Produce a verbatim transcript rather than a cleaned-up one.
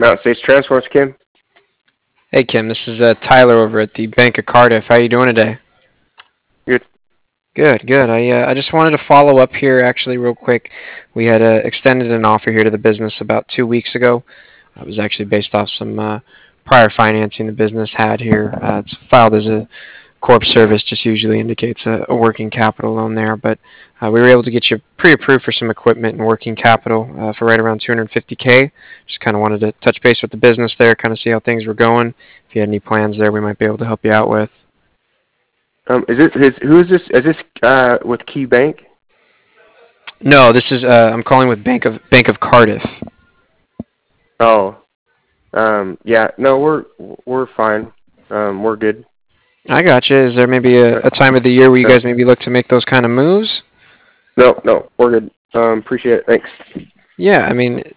Mountain States Transports, Kim. Hey Kim, this is uh, Tyler over at the Bank of Cardiff. How you doing today? Good. Good, good. I uh, I just wanted to follow up here actually real quick. We had uh, extended an offer here to the business about two weeks ago. It was actually based off some uh, prior financing the business had here. Uh, it's filed as a corp service, just usually indicates a, a working capital loan there, but uh, we were able to get you pre-approved for some equipment and working capital uh, for right around two hundred fifty K. Just kind of wanted to touch base with the business there, kind of see how things were going. If you had any plans there, we might be able to help you out with. Um, is this is who is this? Is this uh with Key Bank? No, this is uh, I'm calling with Bank of Bank of Cardiff. Oh, um, yeah. No, we're we're fine. Um, we're good. I got you. Is there maybe a, Uh, a time of the year where you uh, guys maybe look to make those kind of moves? no, no, we're good. Um, appreciate it. Thanks. Yeah, I mean,